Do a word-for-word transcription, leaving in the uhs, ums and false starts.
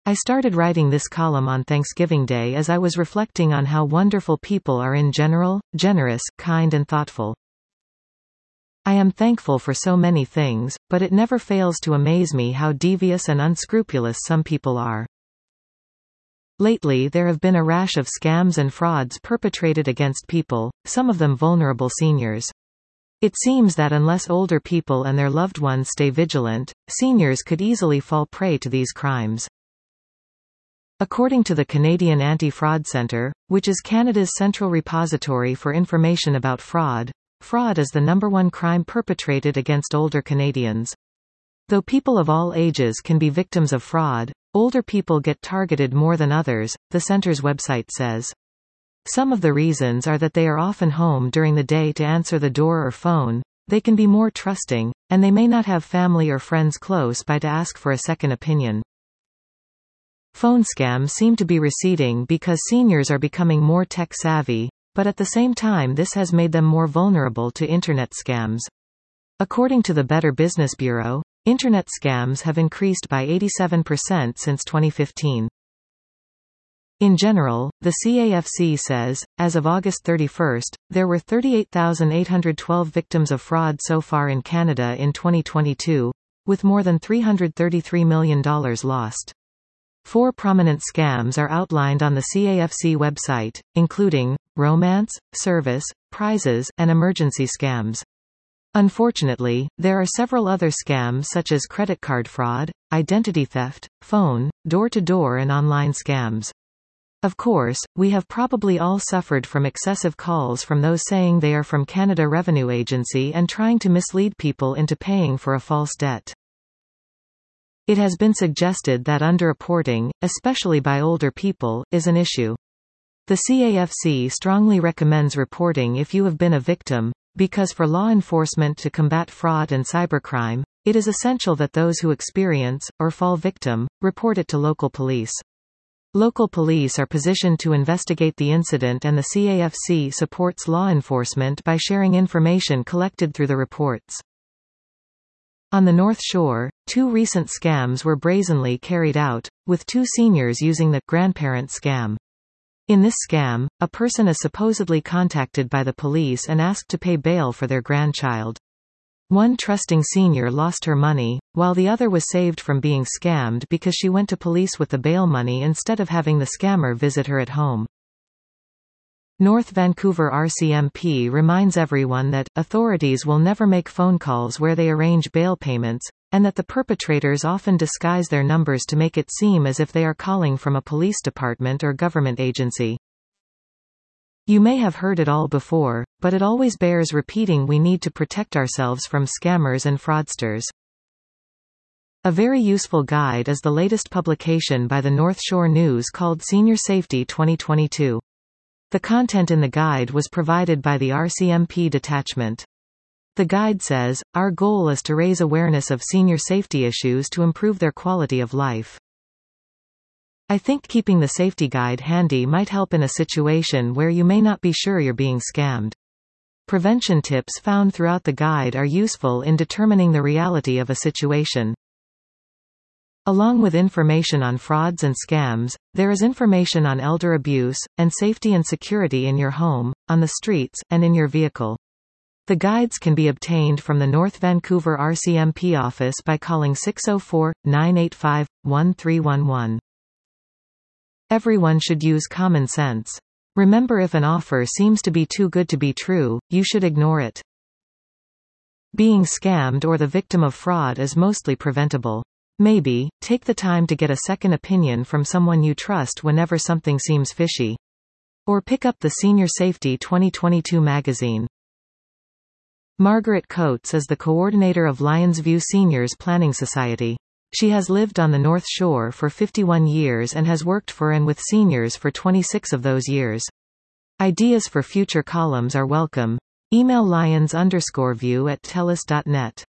I started writing this column on Thanksgiving Day as I was reflecting on how wonderful people are in general, generous, kind and thoughtful. I am thankful for so many things, but it never fails to amaze me how devious and unscrupulous some people are. Lately there have been a rash of scams and frauds perpetrated against people, some of them vulnerable seniors. It seems that unless older people and their loved ones stay vigilant, seniors could easily fall prey to these crimes. According to the Canadian Anti-Fraud Centre, which is Canada's central repository for information about fraud, fraud is the number one crime perpetrated against older Canadians. Though people of all ages can be victims of fraud, older people get targeted more than others, the centre's website says. Some of the reasons are that they are often home during the day to answer the door or phone, they can be more trusting, and they may not have family or friends close by to ask for a second opinion. Phone scams seem to be receding because seniors are becoming more tech-savvy, but at the same time this has made them more vulnerable to internet scams. According to the Better Business Bureau, internet scams have increased by eighty-seven percent since twenty fifteen. In general, the C A F C says, as of August thirty-first, there were thirty-eight thousand eight hundred twelve victims of fraud so far in Canada in twenty twenty-two, with more than three hundred thirty-three million dollars lost. Four prominent scams are outlined on the C A F C website, including romance, service, prizes, and emergency scams. Unfortunately, there are several other scams such as credit card fraud, identity theft, phone, door-to-door and online scams. Of course, we have probably all suffered from excessive calls from those saying they are from Canada Revenue Agency and trying to mislead people into paying for a false debt. It has been suggested that underreporting, especially by older people, is an issue. The C A F C strongly recommends reporting if you have been a victim, because for law enforcement to combat fraud and cybercrime, it is essential that those who experience, or fall victim, report it to local police. Local police are positioned to investigate the incident and the C A F C supports law enforcement by sharing information collected through the reports. On the North Shore, two recent scams were brazenly carried out, with two seniors using the grandparent scam. In this scam, a person is supposedly contacted by the police and asked to pay bail for their grandchild. One trusting senior lost her money, while the other was saved from being scammed because she went to police with the bail money instead of having the scammer visit her at home. North Vancouver R C M P reminds everyone that authorities will never make phone calls where they arrange bail payments, and that the perpetrators often disguise their numbers to make it seem as if they are calling from a police department or government agency. You may have heard it all before, but it always bears repeating: we need to protect ourselves from scammers and fraudsters. A very useful guide is the latest publication by the North Shore News called Senior Safety twenty twenty-two. The content in the guide was provided by the R C M P detachment. The guide says, "Our goal is to raise awareness of senior safety issues to improve their quality of life." I think keeping the safety guide handy might help in a situation where you may not be sure you're being scammed. Prevention tips found throughout the guide are useful in determining the reality of a situation. Along with information on frauds and scams, there is information on elder abuse, and safety and security in your home, on the streets, and in your vehicle. The guides can be obtained from the North Vancouver R C M P office by calling six oh four, nine eight five, one three one one. Everyone should use common sense. Remember, if an offer seems to be too good to be true, you should ignore it. Being scammed or the victim of fraud is mostly preventable. Maybe, take the time to get a second opinion from someone you trust whenever something seems fishy. Or pick up the Senior Safety twenty twenty-two magazine. Margaret Coates is the coordinator of Lions View Seniors Planning Society. She has lived on the North Shore for fifty-one years and has worked for and with seniors for twenty-six of those years. Ideas for future columns are welcome. Email lions underscore view at telus dot net.